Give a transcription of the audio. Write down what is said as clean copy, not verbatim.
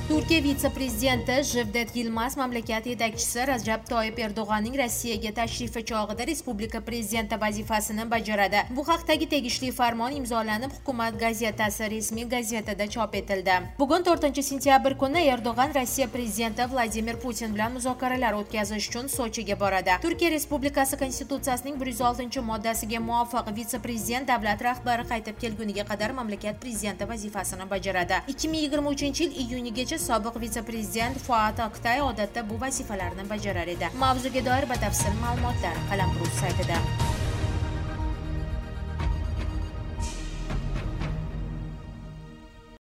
Turkiya vitse-prezidenti Jevdet Yilmaz mamlakat yetakchisi Rajab Toyyib Erdo'g'anning Rossiyaga tashrifi chog'ida respublika prezidenti vazifasini bajaradi. Bu haqdagi tegishli farmon imzolanib, hukumat gazetasi rasmiy gazetada chop etildi. Bugun 4-sentyabr kuni Erdo'g'an Rossiya prezidenti Vladimir Putin bilan muzokaralar o'tkazish uchun Sochiga boradi. Turkiya Respublikasi Konstitutsiyasining 106-moddasiga muvofiq vitse-prezident davlat rahbari qaytib kelguniga qadar mamlakat prezidenti vazifasini bajaradi. 2023-yil iyunigacha sobiq vitse-prezident Fuat Oktay odatda bu vazifalarni bajarar edi. Mavzuga doir batafsil ma'lumotlar Qalampiruz saytida.